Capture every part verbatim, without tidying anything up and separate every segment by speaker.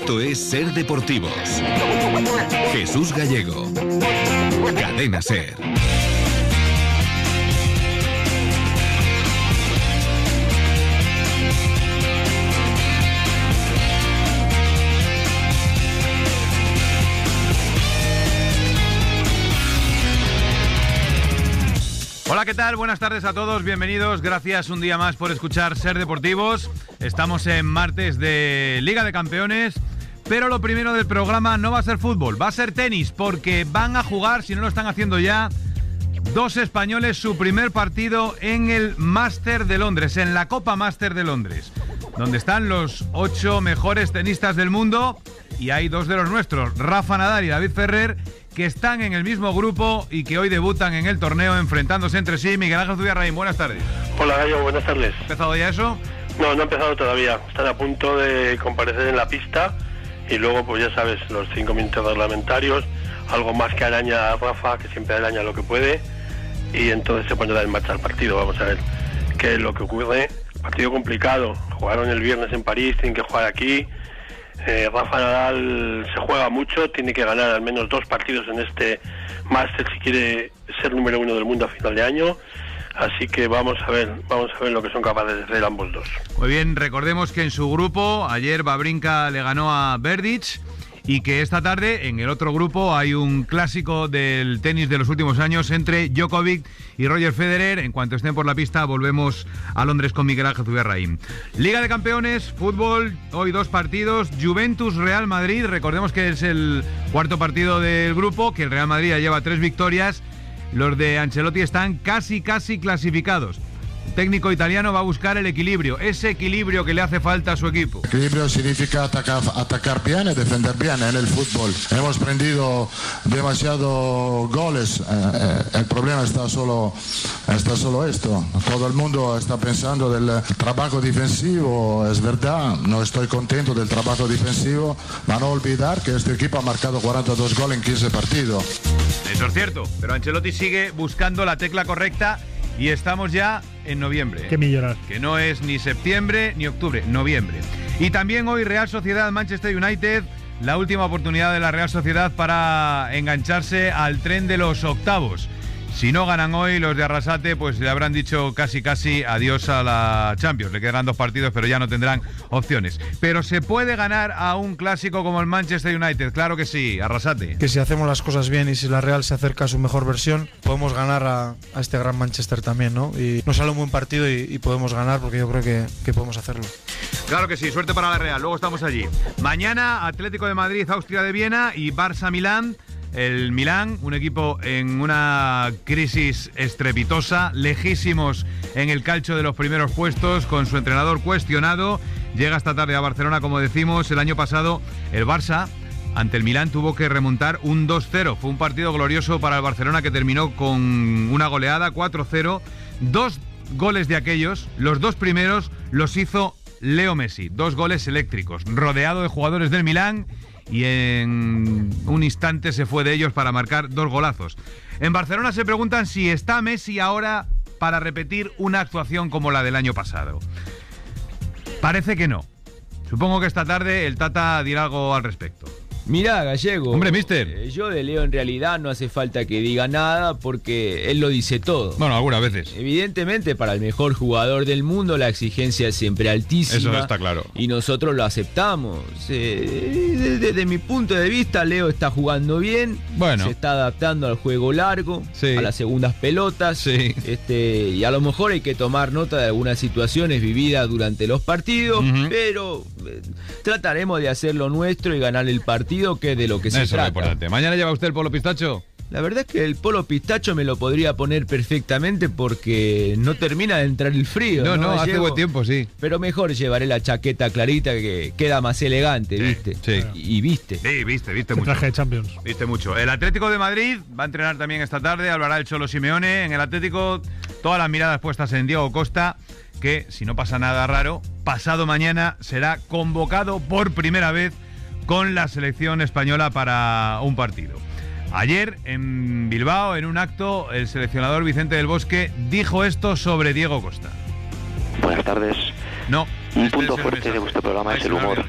Speaker 1: Esto es Ser Deportivos. Jesús Gallego. Cadena Ser.
Speaker 2: Hola, ¿qué tal? Buenas tardes a todos, bienvenidos. Gracias un día más por escuchar Ser Deportivos. Estamos en martes de Liga de Campeones, pero lo primero del programa no va a ser fútbol, va a ser tenis, porque van a jugar, si no lo están haciendo ya, dos españoles su primer partido en el Master de Londres, en la Copa Master de Londres, donde están los ocho mejores tenistas del mundo, y hay dos de los nuestros, Rafa Nadal y David Ferrer, que están en el mismo grupo y que hoy debutan en el torneo enfrentándose entre sí. Miguel Ángel Zubiarraín, buenas tardes.
Speaker 3: Hola Gallo, buenas tardes.
Speaker 2: ¿Ha empezado ya eso?
Speaker 3: No, no ha empezado todavía. Están a punto de comparecer en la pista y luego, pues ya sabes, los cinco minutos reglamentarios, algo más que araña a Rafa, que siempre araña lo que puede, y entonces se pondrá en marcha el partido. Vamos a ver qué es lo que ocurre. Partido complicado. Jugaron el viernes en París, tienen que jugar aquí. Eh, Rafa Nadal se juega mucho, tiene que ganar al menos dos partidos en este Máster si quiere ser número uno del mundo a final de año, así que vamos a ver, vamos a ver lo que son capaces de hacer ambos dos.
Speaker 2: Muy bien, recordemos que en su grupo ayer Wawrinka le ganó a Berdych y que esta tarde en el otro grupo hay un clásico del tenis de los últimos años entre Djokovic y Roger Federer. En cuanto estén por la pista volvemos a Londres con Miguel Ángel Zubiarraín. Liga de Campeones, fútbol, hoy dos partidos, Juventus-Real Madrid, recordemos que es el cuarto partido del grupo, que el Real Madrid ya lleva tres victorias, los de Ancelotti están casi casi clasificados. El técnico italiano va a buscar el equilibrio, ese equilibrio que le hace falta a su equipo.
Speaker 4: Equilibrio significa atacar, atacar bien y defender bien en el fútbol. Hemos prendido demasiados goles. Eh, eh, el problema está solo, está solo esto. Todo el mundo está pensando del trabajo defensivo. Es verdad, no estoy contento del trabajo defensivo. Van a olvidar que este equipo ha marcado cuarenta y dos goles en quince partidos.
Speaker 2: Eso es cierto, pero Ancelotti sigue buscando la tecla correcta. Y estamos ya en noviembre.
Speaker 5: Qué millonar.
Speaker 2: Que no es ni septiembre ni octubre, noviembre. Y también hoy Real Sociedad Manchester United, la última oportunidad de la Real Sociedad para engancharse al tren de los octavos. Si no ganan hoy los de Arrasate, pues le habrán dicho casi casi adiós a la Champions. Le quedarán dos partidos, pero ya no tendrán opciones. Pero se puede ganar a un clásico como el Manchester United, claro que sí, Arrasate.
Speaker 5: Que si hacemos las cosas bien y si la Real se acerca a su mejor versión, podemos ganar a, a este gran Manchester también, ¿no? Y nos sale un buen partido y, y podemos ganar, porque yo creo que, que podemos hacerlo.
Speaker 2: Claro que sí, suerte para la Real, luego estamos allí. Mañana Atlético de Madrid, Austria de Viena y Barça-Milán. El Milán, un equipo en una crisis estrepitosa, lejísimos en el calcio de los primeros puestos, con su entrenador cuestionado. Llega esta tarde a Barcelona, como decimos. El año pasado el Barça ante el Milán tuvo que remontar un dos cero. Fue un partido glorioso para el Barcelona que terminó con una goleada cuatro cero. Dos goles de aquellos, los dos primeros los hizo Leo Messi. Dos goles eléctricos, rodeado de jugadores del Milán, y en un instante se fue de ellos para marcar dos golazos. En Barcelona se preguntan si está Messi ahora para repetir una actuación como la del año pasado. Parece que no. Supongo que esta tarde el Tata dirá algo al respecto.
Speaker 6: Mirá, Gallego.
Speaker 2: Hombre, mister.
Speaker 6: Eh, yo de Leo en realidad no hace falta que diga nada porque él lo dice todo.
Speaker 2: Bueno, algunas veces.
Speaker 6: Evidentemente, para el mejor jugador del mundo la exigencia es siempre altísima.
Speaker 2: Eso está claro.
Speaker 6: Y nosotros lo aceptamos. Eh, desde, desde mi punto de vista, Leo está jugando bien.
Speaker 2: Bueno.
Speaker 6: Se está adaptando al juego largo,
Speaker 2: sí,
Speaker 6: a las segundas pelotas.
Speaker 2: Sí.
Speaker 6: Este, y a lo mejor hay que tomar nota de algunas situaciones vividas durante los partidos, uh-huh. pero eh, trataremos de hacer lo nuestro y ganar el partido, que de lo que se
Speaker 2: Eso
Speaker 6: trata.
Speaker 2: Es importante. ¿Mañana lleva usted el polo pistacho?
Speaker 6: La verdad es que el polo pistacho me lo podría poner perfectamente porque no termina de entrar el frío.
Speaker 2: No,
Speaker 6: no,
Speaker 2: no, hace
Speaker 6: Llevo,
Speaker 2: buen tiempo, sí.
Speaker 6: Pero mejor llevaré la chaqueta clarita que queda más elegante,
Speaker 2: sí,
Speaker 6: ¿viste?
Speaker 2: Sí.
Speaker 6: Y, y viste.
Speaker 2: Sí, viste, viste
Speaker 5: el
Speaker 2: mucho.
Speaker 5: Traje de Champions.
Speaker 2: Viste mucho. El Atlético de Madrid va a entrenar también esta tarde, hablará el Cholo Simeone. En el Atlético, todas las miradas puestas en Diego Costa, que, si no pasa nada raro, pasado mañana será convocado por primera vez con la selección española para un partido. Ayer, en Bilbao, en un acto, el seleccionador Vicente del Bosque dijo esto sobre Diego Costa.
Speaker 7: Buenas tardes.
Speaker 2: No.
Speaker 7: Un
Speaker 2: este
Speaker 7: punto
Speaker 2: es el
Speaker 7: fuerte
Speaker 2: mensaje.
Speaker 7: de vuestro programa
Speaker 2: Ahí
Speaker 7: es
Speaker 2: se
Speaker 7: el
Speaker 2: me ha
Speaker 7: humor.
Speaker 2: olvidado.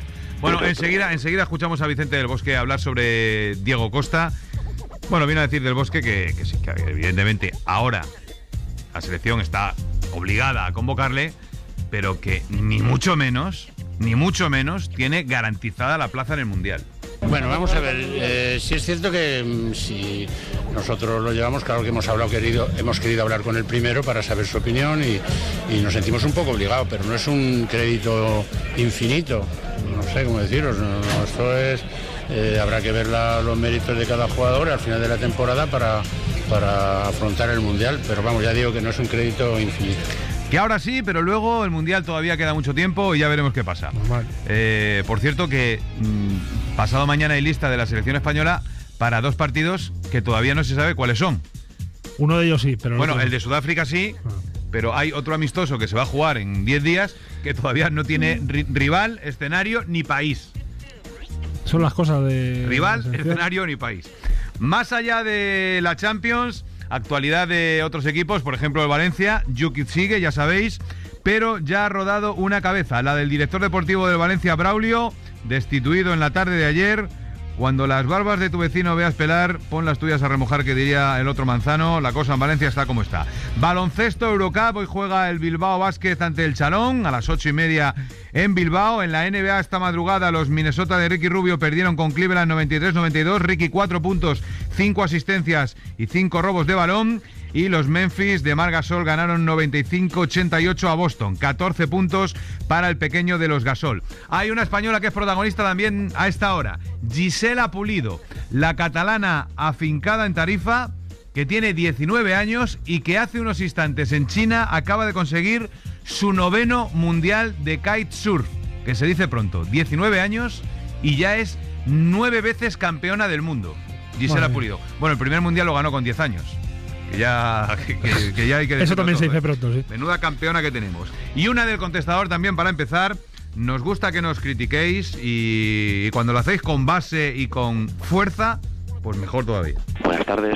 Speaker 2: Bueno, enseguida, enseguida escuchamos a Vicente del Bosque hablar sobre Diego Costa. Bueno, viene a decir del Bosque que, que sí, que evidentemente ahora la selección está obligada a convocarle, pero que ni mucho menos, ni mucho menos tiene garantizada la plaza en el Mundial.
Speaker 7: Bueno, vamos a ver, eh, sí es cierto que mm, si nosotros lo llevamos, claro que hemos hablado, querido, hemos querido hablar con él primero para saber su opinión y, y nos sentimos un poco obligados, pero no es un crédito infinito, no sé cómo deciros, no, no, esto es, eh, habrá que ver la, los méritos de cada jugador al final de la temporada para, para afrontar el Mundial, pero vamos, ya digo que no es un crédito infinito.
Speaker 2: Que ahora sí, pero luego el Mundial todavía queda mucho tiempo y ya veremos qué pasa. Eh, por cierto que mmm, pasado mañana hay lista de la selección española para dos partidos que todavía no se sabe cuáles son.
Speaker 8: Uno de ellos sí, pero...
Speaker 2: Bueno,
Speaker 8: el,
Speaker 2: el de Sudáfrica sí, ah. pero hay otro amistoso que se va a jugar en diez días que todavía no tiene ri- rival, escenario ni país.
Speaker 8: Son las cosas de...
Speaker 2: Rival, de escenario ni país. Más allá de la Champions... Actualidad de otros equipos, por ejemplo el Valencia, Jukic sigue, ya sabéis, pero ya ha rodado una cabeza, la del director deportivo del Valencia, Braulio, destituido en la tarde de ayer. Cuando las barbas de tu vecino veas pelar, pon las tuyas a remojar, que diría el otro Manzano. La cosa en Valencia está como está. Baloncesto Eurocup, hoy juega el Bilbao Basket ante el Chalón a las ocho y media en Bilbao. En la N B A esta madrugada los Minnesota de Ricky Rubio perdieron con Cleveland noventa y tres noventa y dos. Ricky cuatro puntos, cinco asistencias y cinco robos de balón. Y los Memphis de Marc Gasol ganaron noventa y cinco ochenta y ocho a Boston. catorce puntos para el pequeño de los Gasol. Hay una española que es protagonista también a esta hora. Gisela Pulido, la catalana afincada en Tarifa, que tiene diecinueve años y que hace unos instantes en China acaba de conseguir su noveno mundial de kitesurf. Que se dice pronto. diecinueve años y ya es nueve veces campeona del mundo. Gisela Vale. Pulido. Bueno, el primer mundial lo ganó con diez años. Que ya, que, que, que ya hay que
Speaker 8: Eso también
Speaker 2: todo,
Speaker 8: se dice
Speaker 2: ¿eh?
Speaker 8: pronto, sí.
Speaker 2: Menuda campeona que tenemos. Y una del contestador también para empezar. Nos gusta que nos critiquéis y, y cuando lo hacéis con base y con fuerza, pues mejor todavía.
Speaker 9: Buenas tardes.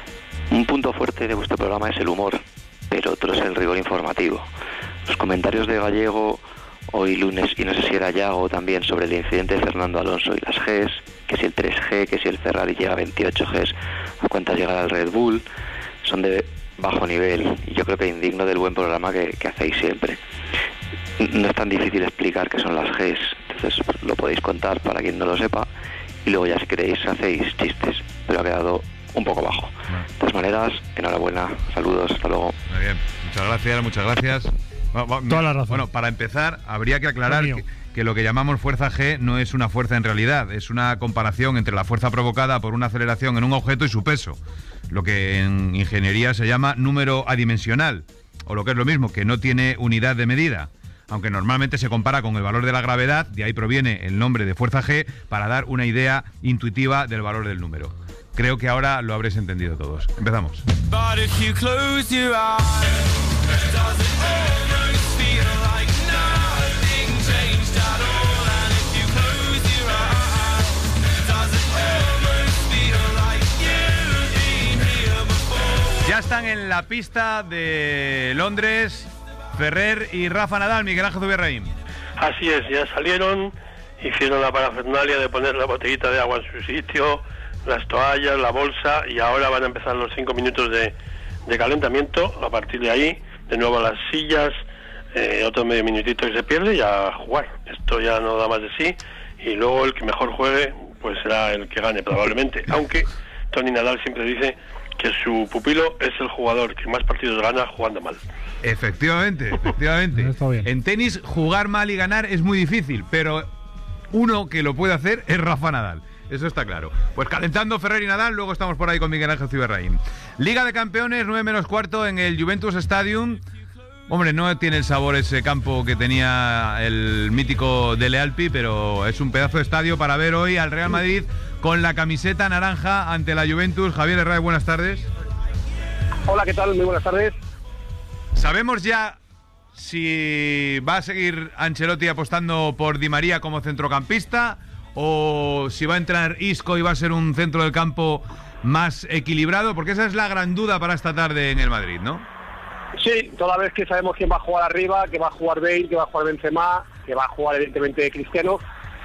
Speaker 9: Un punto fuerte de vuestro programa es el humor, pero otro es el rigor informativo. Los comentarios de Gallego hoy lunes, y no sé si era Yago también, sobre el incidente de Fernando Alonso y las Gs, que si el tres G, que si el Ferrari llega a veintiocho Gs, a cuántas llegará el Red Bull, son de bajo nivel y yo creo que indigno del buen programa que, que hacéis siempre. No es tan difícil explicar qué son las Gs, entonces lo podéis contar para quien no lo sepa y luego ya si queréis hacéis chistes, pero ha quedado un poco bajo. De todas maneras, enhorabuena, saludos, hasta luego.
Speaker 2: Muy bien, muchas gracias, muchas gracias.
Speaker 8: Toda la razón.
Speaker 2: Bueno, para empezar, habría que aclarar que, que lo que llamamos fuerza G no es una fuerza en realidad, es una comparación entre la fuerza provocada por una aceleración en un objeto y su peso, lo que en ingeniería se llama número adimensional, o lo que es lo mismo, que no tiene unidad de medida, aunque normalmente se compara con el valor de la gravedad, de ahí proviene el nombre de fuerza G, para dar una idea intuitiva del valor del número. Creo que ahora lo habréis entendido todos. Empezamos. Ya están en la pista de Londres Ferrer y Rafa Nadal. Miguel Ángel Zubiarraín.
Speaker 3: Así es, ya salieron, hicieron la parafernalia de poner la botellita de agua en su sitio, las toallas, la bolsa, y ahora van a empezar los cinco minutos de, de calentamiento. A partir de ahí, de nuevo a las sillas, eh, otro medio minutito y se pierde y a jugar. Esto ya no da más de sí, y luego el que mejor juegue pues será el que gane probablemente, aunque Tony Nadal siempre dice que su pupilo es el jugador que más partidos gana jugando mal.
Speaker 2: Efectivamente, efectivamente. En tenis jugar mal y ganar es muy difícil, pero uno que lo puede hacer es Rafa Nadal. Eso está claro. Pues calentando Ferrer y Nadal, luego estamos por ahí con Miguel Ángel Zubiarraín. Liga de Campeones, nueve menos cuarto en el Juventus Stadium. Hombre, no tiene el sabor ese campo que tenía el mítico Dele Alpi, pero es un pedazo de estadio para ver hoy al Real Madrid con la camiseta naranja ante la Juventus. Javier Herrera, buenas tardes.
Speaker 10: Hola, ¿qué tal? Muy buenas tardes.
Speaker 2: ¿Sabemos ya si va a seguir Ancelotti apostando por Di María como centrocampista o si va a entrar Isco y va a ser un centro del campo más equilibrado? Porque esa es la gran duda para esta tarde en el Madrid, ¿no?
Speaker 10: Sí, toda vez que sabemos quién va a jugar arriba, que va a jugar Bale, que va a jugar Benzema, que va a jugar evidentemente Cristiano,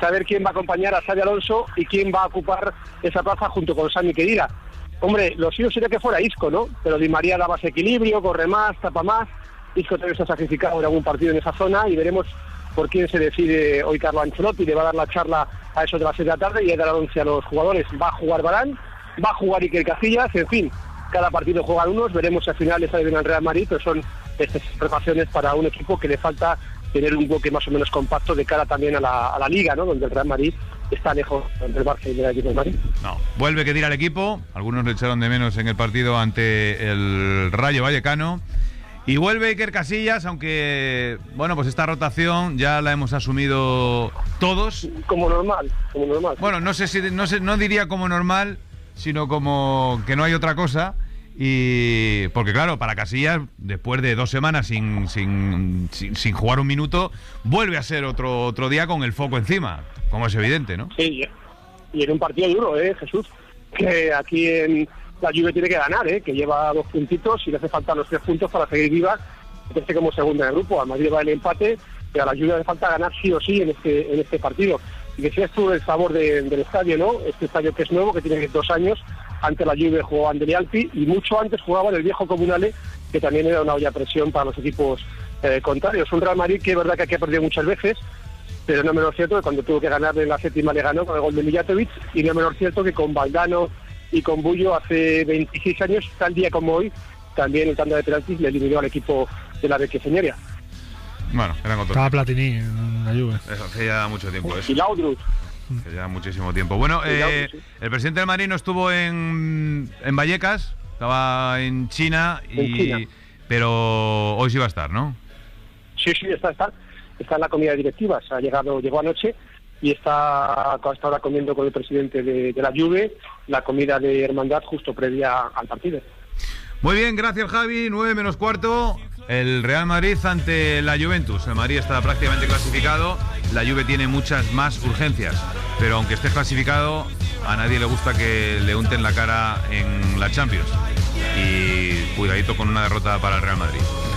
Speaker 10: saber quién va a acompañar a Xabi Alonso y quién va a ocupar esa plaza junto con Sami Khedira. Hombre, lo suyo sería que fuera Isco, ¿no? Pero Di María da más equilibrio, corre más, tapa más. Isco también está sacrificado en algún partido en esa zona y veremos por quién se decide hoy Carlo Ancelotti. Le va a dar la charla a eso de las seis de la tarde y a dar el once a los jugadores. Va a jugar Varane, va a jugar Iker Casillas, en fin, cada partido juegan unos, veremos si al final le sale bien al Real Madrid, pero son estas preparaciones para un equipo que le falta tener un bloque más o menos compacto de cara también a la, a la Liga, ¿no? Donde el Real Madrid está lejos del Barça y del equipo de Madrid.
Speaker 2: No, vuelve Khedira al equipo, algunos le echaron de menos en el partido ante el Rayo Vallecano. Y vuelve Iker Casillas, aunque, bueno, pues esta rotación ya la hemos asumido todos.
Speaker 10: Como normal, como normal.
Speaker 2: Bueno, no sé si, no sé, no diría como normal, sino como que no hay otra cosa. Y porque claro, para Casillas, después de dos semanas sin, sin, sin, sin jugar un minuto, vuelve a ser otro, otro día con el foco encima, como es evidente, ¿no?
Speaker 10: Sí, y en un partido duro, ¿eh, Jesús? Que aquí en... La Juve tiene que ganar, ¿eh? Que lleva dos puntitos y le hace falta los tres puntos para seguir viva, meterse como segunda en el grupo. Al Madrid va el empate, pero a la Juve le hace falta ganar sí o sí en este en este partido. Y decías tú el sabor de, del estadio, ¿no? Este estadio que es nuevo, que tiene dos años. Antes la Juve jugó Andrea Alpi y mucho antes jugaba en el viejo Comunale, que también era una olla a presión para los equipos eh, contrarios. Un Real Madrid que es verdad que aquí ha perdido muchas veces, pero no menos cierto que cuando tuvo que ganar en la séptima le ganó con el gol de Mijatovic, y no menos cierto que con Valdano y con Bullo hace veintiséis años, tal día como hoy, también el tanda de penaltis le eliminó al equipo de la Vecchia.
Speaker 2: Bueno, eran otros.
Speaker 8: Estaba Platini en la Juve.
Speaker 2: Eso, hace ya mucho tiempo eso.
Speaker 10: Y Laudrup.
Speaker 2: Hace ya muchísimo tiempo. Bueno, eh, sí. El presidente del Madrid no estuvo en, en Vallecas, estaba en China, y,
Speaker 10: en China,
Speaker 2: pero hoy sí va a estar, ¿no?
Speaker 10: Sí, sí, está, está. Está en la comida directiva, se ha llegado, llegó anoche y está hasta ahora comiendo con el presidente de, de la Juve la comida de hermandad justo previa al partido.
Speaker 2: Muy bien, gracias Javi. nueve menos cuarto, el Real Madrid ante la Juventus. El Madrid está prácticamente clasificado, la Juve tiene muchas más urgencias, pero aunque esté clasificado, a nadie le gusta que le unten la cara en la Champions. Y cuidadito con una derrota para el Real Madrid.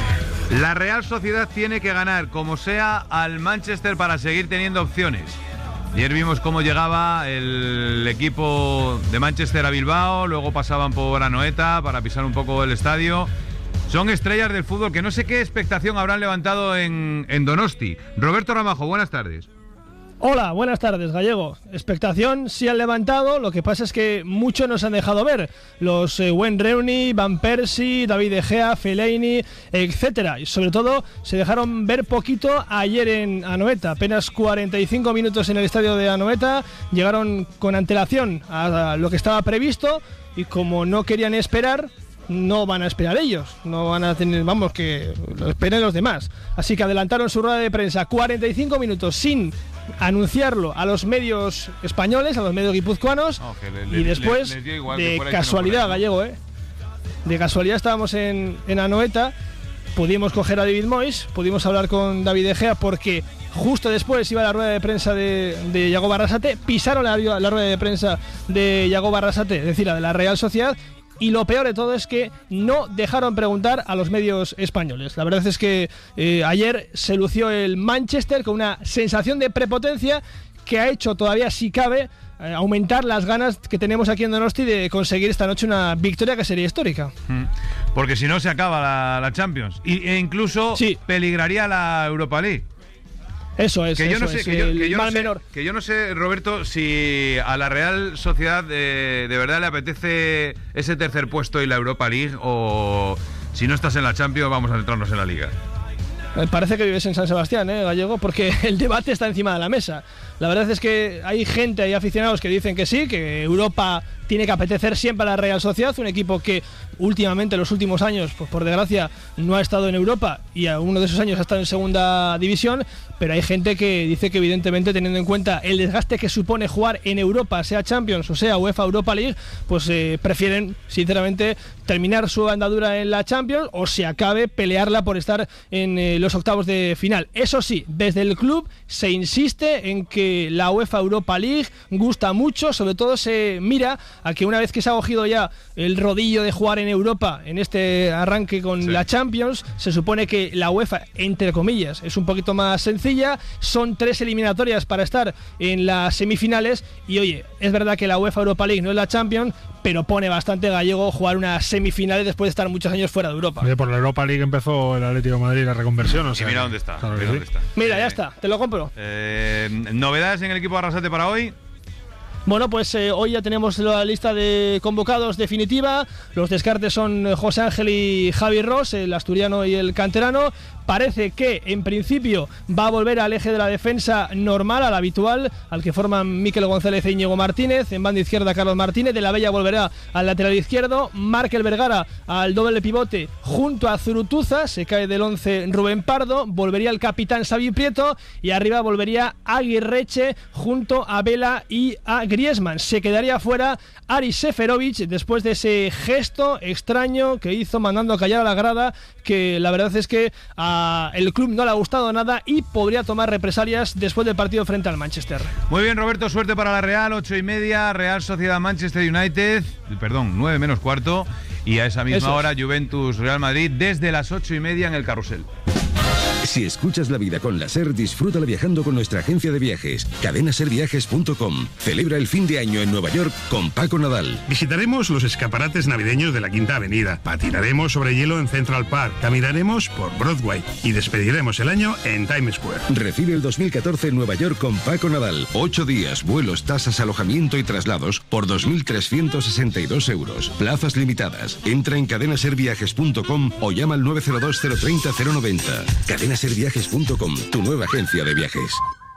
Speaker 2: La Real Sociedad tiene que ganar como sea al Manchester para seguir teniendo opciones. Ayer vimos cómo llegaba el equipo de Manchester a Bilbao, luego pasaban por Anoeta para pisar un poco el estadio. Son estrellas del fútbol que no sé qué expectación habrán levantado en, en Donosti. Roberto Ramajo, buenas tardes.
Speaker 11: Hola, buenas tardes, Gallego. Expectación sí han levantado, lo que pasa es que muchos nos han dejado ver. Los eh, Wayne Rooney, Van Persie, David De Gea, Fellaini, etcétera. Y sobre todo se dejaron ver poquito ayer en Anoeta. Apenas cuarenta y cinco minutos en el estadio de Anoeta. Llegaron con antelación a lo que estaba previsto y como no querían esperar, no van a esperar ellos, no van a tener, vamos, que lo esperen los demás. Así que adelantaron su rueda de prensa cuarenta y cinco minutos sin anunciarlo a los medios españoles, a los medios guipuzcoanos, oh, le, y después le, le de casualidad, no Gallego, ¿eh? de casualidad estábamos en, en Anoeta, pudimos coger a David Moyes, pudimos hablar con David De Gea porque justo después iba la rueda de prensa de, de Yago Barrasate, pisaron la, la rueda de prensa de Yago Barrasate, es decir, la de la Real Sociedad. Y lo peor de todo es que no dejaron preguntar a los medios españoles. La verdad es que eh, ayer se lució el Manchester con una sensación de prepotencia que ha hecho todavía, si cabe, eh, aumentar las ganas que tenemos aquí en Donosti de conseguir esta noche una victoria que sería histórica.
Speaker 2: Porque si no se acaba la, la Champions y, e incluso sí. peligraría la Europa League.
Speaker 11: Eso es,
Speaker 2: que yo
Speaker 11: eso
Speaker 2: no sé,
Speaker 11: es,
Speaker 2: que yo,
Speaker 11: el
Speaker 2: que yo
Speaker 11: mal
Speaker 2: no sé,
Speaker 11: menor.
Speaker 2: Que yo no sé, Roberto, si a la Real Sociedad de, de verdad le apetece ese tercer puesto y la Europa League, o si no estás en la Champions vamos a centrarnos en la Liga.
Speaker 11: Parece que vives en San Sebastián, ¿eh, Gallego? Porque el debate está encima de la mesa. La verdad es que hay gente, hay aficionados que dicen que sí, que Europa tiene que apetecer siempre a la Real Sociedad, un equipo que últimamente, en los últimos años, pues por desgracia, no ha estado en Europa y a uno de esos años ha estado en segunda división, pero hay gente que dice que evidentemente, teniendo en cuenta el desgaste que supone jugar en Europa, sea Champions o sea UEFA Europa League, pues eh, prefieren, sinceramente, terminar su andadura en la Champions o se acabe pelearla por estar en eh, los octavos de final. Eso sí, desde el club se insiste en que la UEFA Europa League gusta mucho, sobre todo se mira a que una vez que se ha cogido ya el rodillo de jugar en Europa en este arranque con sí. la Champions, se supone que la UEFA, entre comillas, es un poquito más sencillo sencilla, son tres eliminatorias para estar en las semifinales y oye, es verdad que la UEFA Europa League no es la Champions, pero pone bastante gallego jugar unas semifinales después de estar muchos años fuera de Europa.
Speaker 8: Oye, por la Europa League empezó el Atlético de Madrid la reconversión, o sea,
Speaker 2: y mira dónde está,
Speaker 8: claro
Speaker 2: mira,
Speaker 8: sí.
Speaker 2: dónde está.
Speaker 11: Mira,
Speaker 2: eh,
Speaker 11: ya está, te lo compro.
Speaker 2: Eh, ¿Novedades en el equipo Arrasate para hoy?
Speaker 11: Bueno, pues eh, hoy ya tenemos la lista de convocados definitiva. Los descartes son José Ángel y Javi Ross, el asturiano y el canterano. Parece que en principio va a volver al eje de la defensa normal, al habitual, al que forman Mikel González e Íñigo Martínez. En banda izquierda Carlos Martínez, De la Bella volverá al lateral izquierdo, Markel Vergara al doble pivote junto a Zurutuza, se cae del once Rubén Pardo, volvería el capitán Xavi Prieto y arriba volvería Aguirreche junto a Vela y a Griezmann. Se quedaría fuera Aris Seferovic después de ese gesto extraño que hizo mandando a callar a la grada, que la verdad es que a el club no le ha gustado nada y podría tomar represalias después del partido frente al Manchester.
Speaker 2: Muy bien, Roberto, suerte para la Real, ocho y media, Real Sociedad Manchester United, perdón, nueve menos cuarto, y a esa misma
Speaker 11: Eso
Speaker 2: hora
Speaker 11: es.
Speaker 2: Juventus Real Madrid desde las ocho y media en el Carrusel.
Speaker 12: Si escuchas la vida con la SER, disfrútala viajando con nuestra agencia de viajes, cadena ser viajes punto com. Celebra el fin de año en Nueva York con Paco Nadal.
Speaker 13: Visitaremos los escaparates navideños de la Quinta Avenida, patinaremos sobre hielo en Central Park, caminaremos por Broadway y despediremos el año en Times Square.
Speaker 12: Recibe el dos mil catorce en Nueva York con Paco Nadal. Ocho días, vuelos, tasas, alojamiento y traslados por dos mil trescientos sesenta y dos euros. Plazas limitadas. Entra en cadena ser viajes punto com o llama al nueve cero dos, cero tres cero, cero nueve cero. cadena ser viajes punto com, tu nueva agencia de viajes.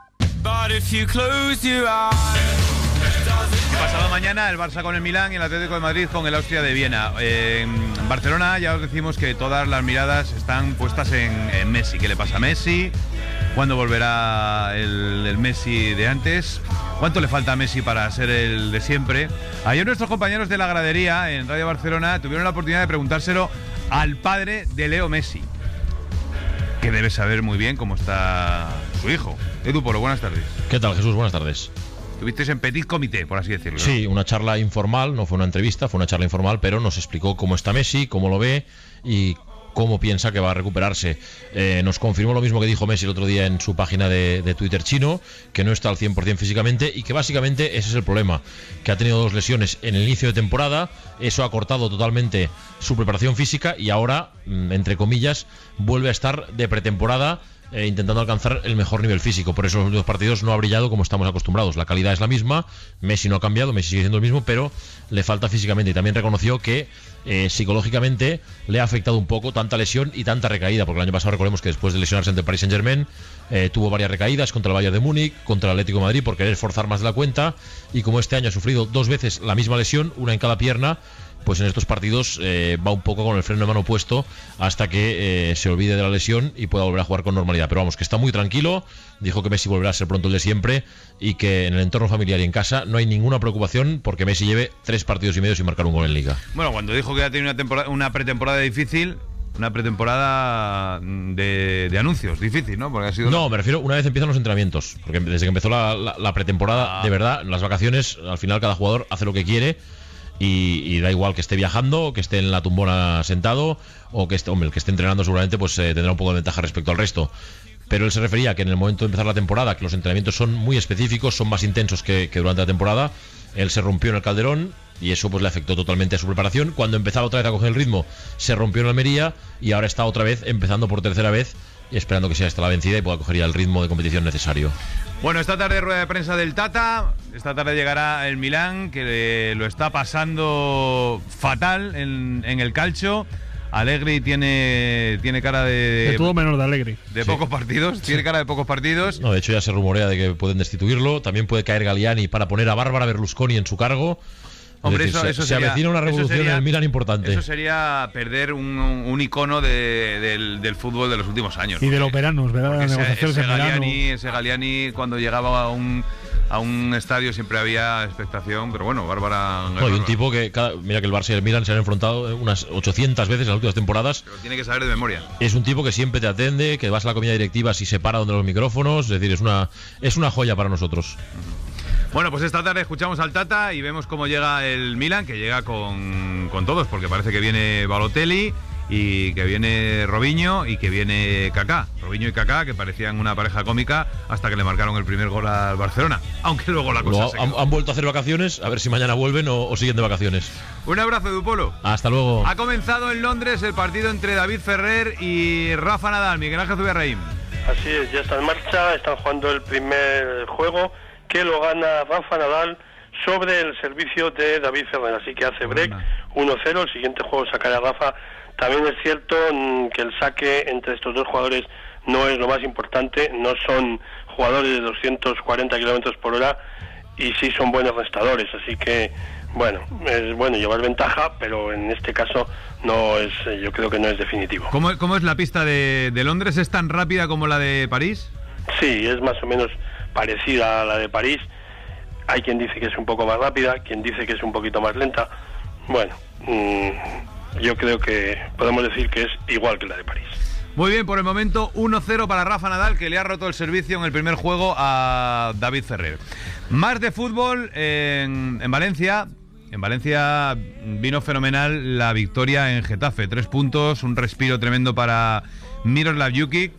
Speaker 2: Pasado mañana el Barça con el Milán y el Atlético de Madrid con el Austria de Viena. Eh, en Barcelona ya os decimos que todas las miradas están puestas en, en Messi. ¿Qué le pasa a Messi? ¿Cuándo volverá el, el Messi de antes? ¿Cuánto le falta a Messi para ser el de siempre? Ayer nuestros compañeros de la gradería en Radio Barcelona tuvieron la oportunidad de preguntárselo al padre de Leo Messi, que debe saber muy bien cómo está su hijo. Edu Polo, buenas tardes.
Speaker 14: ¿Qué tal, Jesús? Buenas tardes.
Speaker 2: Estuvisteis en petit comité, por así decirlo, ¿no?
Speaker 14: Sí, una charla informal, no fue una entrevista, fue una charla informal, pero nos explicó cómo está Messi, cómo lo ve y cómo piensa que va a recuperarse. Eh, nos confirmó lo mismo que dijo Messi el otro día en su página de, de Twitter chino, que no está al cien por ciento físicamente y que básicamente ese es el problema, que ha tenido dos lesiones en el inicio de temporada, eso ha cortado totalmente su preparación física y ahora, entre comillas, vuelve a estar de pretemporada eh, intentando alcanzar el mejor nivel físico. Por eso en los últimos partidos no ha brillado como estamos acostumbrados. La calidad es la misma, Messi no ha cambiado, Messi sigue siendo el mismo, pero le falta físicamente. Y también reconoció que eh, psicológicamente le ha afectado un poco tanta lesión y tanta recaída, porque el año pasado recordemos que después de lesionarse ante el Paris Saint-Germain eh, tuvo varias recaídas contra el Bayern de Múnich, contra el Atlético de Madrid por querer forzar más de la cuenta, y como este año ha sufrido dos veces la misma lesión, una en cada pierna, pues en estos partidos eh, va un poco con el freno de mano puesto hasta que eh, se olvide de la lesión y pueda volver a jugar con normalidad. Pero vamos, que está muy tranquilo, dijo que Messi volverá a ser pronto el de siempre y que en el entorno familiar y en casa no hay ninguna preocupación porque Messi lleve tres partidos y medio sin marcar un gol en Liga.
Speaker 2: Bueno, cuando dijo que ya tenía una, temporada, una pretemporada difícil, una pretemporada de, de anuncios difícil, ¿no? Porque ha sido...
Speaker 14: No, me refiero una vez empiezan los entrenamientos, porque desde que empezó la, la, la pretemporada,
Speaker 2: ah.
Speaker 14: de verdad, las vacaciones, al final cada jugador hace lo que quiere. Y, y da igual que esté viajando, que esté en la tumbona sentado o que esté, hombre, el que esté entrenando seguramente pues eh, tendrá un poco de ventaja respecto al resto. Pero él se refería a que en el momento de empezar la temporada, que los entrenamientos son muy específicos, son más intensos que, que durante la temporada, él se rompió en el Calderón y eso pues le afectó totalmente a su preparación. Cuando empezaba otra vez a coger el ritmo, se rompió en Almería y ahora está otra vez empezando por tercera vez y esperando que sea esta la vencida y pueda coger ya el ritmo de competición necesario.
Speaker 2: Bueno, esta tarde rueda de prensa del Tata. Esta tarde llegará el Milán, que lo está pasando fatal en, en el calcio. Allegri tiene, tiene cara de...
Speaker 8: De todo menos de Allegri.
Speaker 2: De
Speaker 14: sí.
Speaker 2: pocos partidos, tiene cara de pocos partidos.
Speaker 14: No, de hecho ya se rumorea de que pueden destituirlo. También puede caer Galliani para poner a Bárbara Berlusconi en su cargo.
Speaker 2: Hombre,
Speaker 14: decir,
Speaker 2: eso,
Speaker 14: se,
Speaker 2: eso
Speaker 14: se
Speaker 2: sería,
Speaker 14: avecina una revolución
Speaker 2: sería,
Speaker 14: en el Milan importante.
Speaker 2: Eso sería perder un, un icono de, del, del fútbol de los últimos años.
Speaker 8: Y de los veranos, ¿verdad? Las negociaciones
Speaker 2: ese, ese
Speaker 8: en verano.
Speaker 2: Galliani, ese Galliani, cuando llegaba a un, a un estadio siempre había expectación, pero bueno, Bárbara...
Speaker 14: No, y un tipo que, cada, mira que el Barça y el Milan se han enfrentado unas ochocientas veces en las últimas temporadas.
Speaker 2: Pero tiene que saber de memoria.
Speaker 14: Es un tipo que siempre te atende, que vas a la comida directiva si se para donde los micrófonos, es decir, es una, es una joya para nosotros.
Speaker 2: Uh-huh. Bueno, pues esta tarde escuchamos al Tata y vemos cómo llega el Milan, que llega con, con todos, porque parece que viene Balotelli y que viene Robinho y que viene Kaká. Robinho y Kaká, que parecían una pareja cómica hasta que le marcaron el primer gol al Barcelona, aunque luego la cosa
Speaker 14: Luego
Speaker 2: se
Speaker 14: han,
Speaker 2: quedó.
Speaker 14: han vuelto a hacer vacaciones, a ver si mañana vuelven o, o siguen de vacaciones.
Speaker 2: Un abrazo, Dupolo.
Speaker 14: Hasta luego.
Speaker 2: Ha comenzado en Londres el partido entre David Ferrer y Rafa Nadal. Miguel Ángel Zubiarraín.
Speaker 3: Así es, ya está en marcha, están jugando el primer juego que lo gana Rafa Nadal sobre el servicio de David Ferrer, así que hace break uno cero, el siguiente juego sacará a Rafa. También es cierto mmm, que el saque entre estos dos jugadores no es lo más importante, no son jugadores de doscientos cuarenta kilómetros por hora y sí son buenos restadores, así que bueno, es bueno llevar ventaja, pero en este caso no es, yo creo que no es definitivo.
Speaker 2: ¿Cómo, cómo es la pista de, de Londres? ¿Es tan rápida como la de París?
Speaker 3: Sí, es más o menos parecida a la de París. Hay quien dice que es un poco más rápida, quien dice que es un poquito más lenta. Bueno, mmm, yo creo que podemos decir que es igual que la de París.
Speaker 2: Muy bien, por el momento uno cero para Rafa Nadal, que le ha roto el servicio en el primer juego a David Ferrer. Más de fútbol en, en Valencia. En Valencia vino fenomenal la victoria en Getafe. Tres puntos, un respiro tremendo para Miroslav Jukic,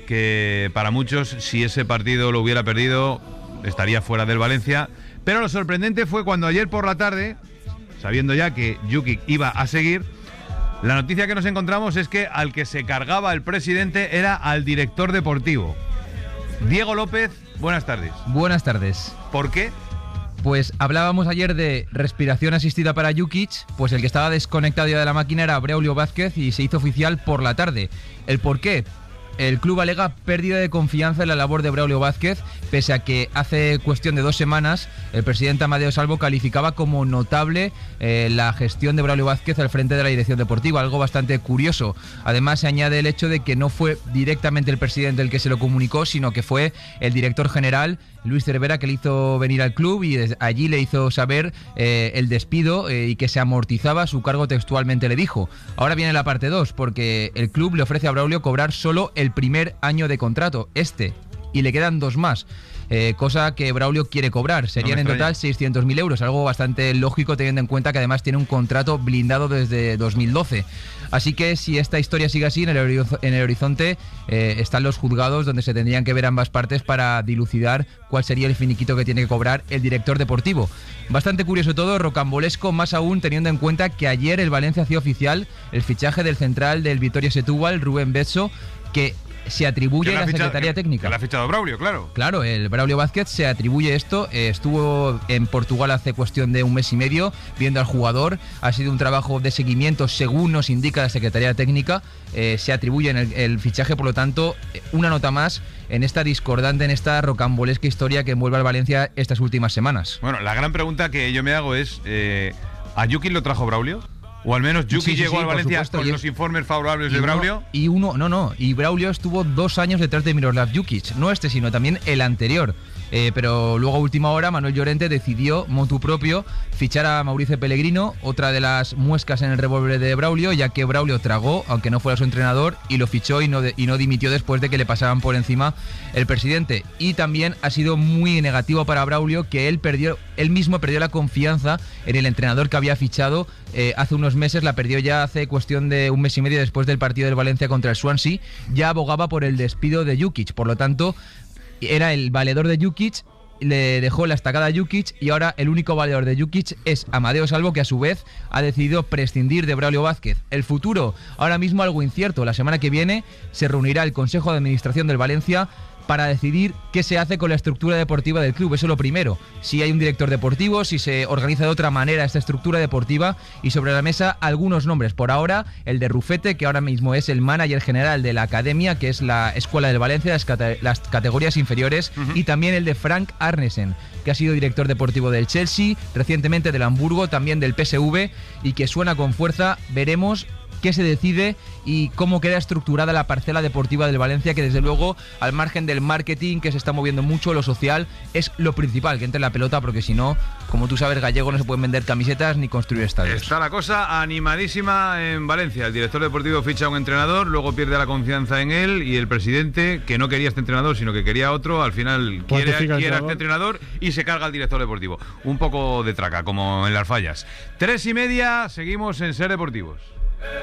Speaker 2: que para muchos, si ese partido lo hubiera perdido, estaría fuera del Valencia. Pero lo sorprendente fue cuando ayer por la tarde, sabiendo ya que Jukic iba a seguir, la noticia que nos encontramos es que al que se cargaba el presidente era al director deportivo. Diego López, buenas tardes.
Speaker 15: Buenas tardes.
Speaker 2: ¿Por qué?
Speaker 15: Pues hablábamos ayer de respiración asistida para Jukic, pues el que estaba desconectado ya de la máquina era Braulio Vázquez y se hizo oficial por la tarde. ¿El por qué? El club alega pérdida de confianza en la labor de Braulio Vázquez, pese a que hace cuestión de dos semanas el presidente Amadeo Salvo calificaba como notable eh, la gestión de Braulio Vázquez al frente de la dirección deportiva, algo bastante curioso. Además se añade el hecho de que no fue directamente el presidente el que se lo comunicó, sino que fue el director general, Luis Cervera, que le hizo venir al club y desde allí le hizo saber eh, el despido eh, y que se amortizaba su cargo, textualmente le dijo. Ahora viene la parte dos, porque el club le ofrece a Braulio cobrar solo el primer año de contrato, este, y le quedan dos más. Eh, cosa que Braulio quiere cobrar. Serían no en total seiscientos mil euros, algo bastante lógico teniendo en cuenta que además tiene un contrato blindado desde dos mil doce. Así que si esta historia sigue así, en el, horiz- en el horizonte eh, están los juzgados donde se tendrían que ver ambas partes para dilucidar cuál sería el finiquito que tiene que cobrar el director deportivo. Bastante curioso todo, rocambolesco, más aún teniendo en cuenta que ayer el Valencia hacía oficial el fichaje del central del Vitoria Setúbal, Rubén Bezzo, que se atribuye a la, la ficha, Secretaría
Speaker 2: que,
Speaker 15: Técnica.
Speaker 2: Que la ha fichado Braulio, claro.
Speaker 15: Claro, el Braulio Vázquez se atribuye esto. Eh, estuvo en Portugal hace cuestión de un mes y medio viendo al jugador. Ha sido un trabajo de seguimiento según nos indica la Secretaría Técnica. Eh, se atribuye en el, el fichaje, por lo tanto, una nota más en esta discordante, en esta rocambolesca historia que envuelve al Valencia estas últimas semanas.
Speaker 2: Bueno, la gran pregunta que yo me hago es, eh, ¿a Jukic lo trajo Braulio? O al menos Jukic sí, sí, llegó sí, al Valencia supuesto, con y, los informes favorables de Braulio.
Speaker 15: Uno, y uno, no, no, y Braulio estuvo dos años detrás de Miroslav Jukic, no este, sino también el anterior. Eh, pero luego a última hora Manuel Llorente decidió, motu propio, fichar a Mauricio Pellegrino, otra de las muescas en el revólver de Braulio, ya que Braulio tragó, aunque no fuera su entrenador, y lo fichó y no, de, y no dimitió después de que le pasaban por encima el presidente. Y también ha sido muy negativo para Braulio que él perdió, él mismo perdió la confianza en el entrenador que había fichado eh, hace unos meses, la perdió ya hace cuestión de un mes y medio después del partido del Valencia contra el Swansea. Ya abogaba por el despido de Jukic, por lo tanto era el valedor de Jukic, le dejó la estacada a Jukic y ahora el único valedor de Jukic es Amadeo Salvo, que a su vez ha decidido prescindir de Braulio Vázquez. El futuro, ahora mismo algo incierto. La semana que viene se reunirá el Consejo de Administración del Valencia para decidir qué se hace con la estructura deportiva del club. Eso es lo primero. Si hay un director deportivo, si se organiza de otra manera esta estructura deportiva, y sobre la mesa algunos nombres. Por ahora, el de Rufete, que ahora mismo es el manager general de la academia, que es la Escuela del Valencia, las, cate- las categorías inferiores, uh-huh. y también el de Frank Arnesen, que ha sido director deportivo del Chelsea, recientemente del Hamburgo, también del P S V, y que suena con fuerza. Veremos qué se decide y cómo queda estructurada la parcela deportiva del Valencia, que desde luego, al margen del marketing que se está moviendo mucho, lo social es lo principal, que entre la pelota, porque si no, como tú sabes, Gallego, no se pueden vender camisetas ni construir estadios.
Speaker 2: Está la cosa animadísima en Valencia. El director deportivo ficha a un entrenador, luego pierde la confianza en él, y el presidente, que no quería este entrenador sino que quería otro, al final quiere, quiere a este entrenador y se carga al director deportivo. Un poco de traca, como en las fallas. Tres y media, seguimos en Ser Deportivos.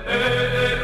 Speaker 16: eh, eh.